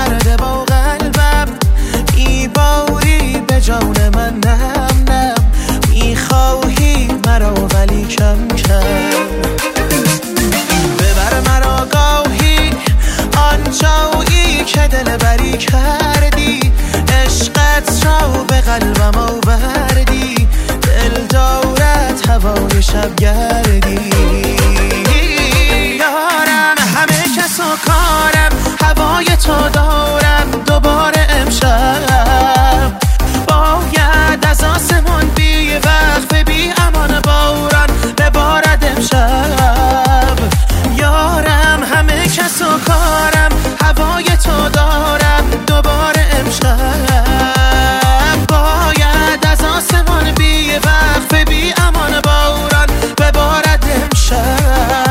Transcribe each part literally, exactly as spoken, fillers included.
کرده با قلبم، میباری به جان من نم نم، میخواهی مرا ولی کم کم. ببر مرا گاهی آنجایی که دل بری کردی، عشقت را به قلبم آوردی، دل دارد هوای شب گردی. یارم همه کس و کارم، هوای تو دارم دوباره امشب، باید از آسمون بی وقف بی امان باران ببارد امشب. یارم همه کس و کارم، هوای تو دارم دوباره امشب، باید از آسمان بی وقف بی امان باران ببارد امشب.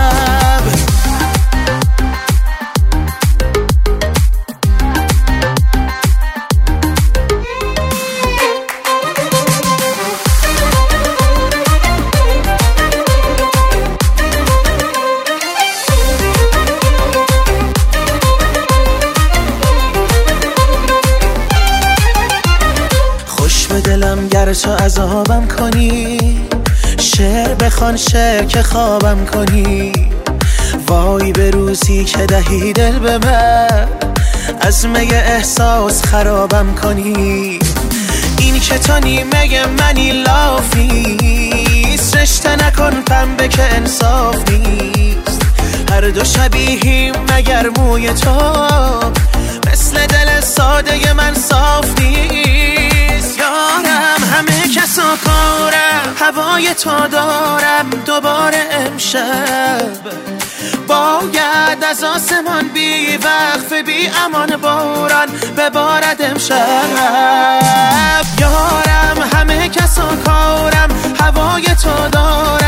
دلم گر تو عذابم کنی، شعر بخوان شعر که خوابم کنی، وای به روزی که دهی دل به من، از می احساس خرابم کنی. این که تو نیمه منی لاف نیست، رشته نکن پنبه که انصاف نیست، هر دو شبیهیم مگر موی تو، مثل دل ساده من صاف نیست. یارم همه کس و کارم، هوای تو دارم دوباره امشب، باید از آسمان بی وقف بی امان باران ببارد امشب. یارم همه کس و کارم، هوای تو دارم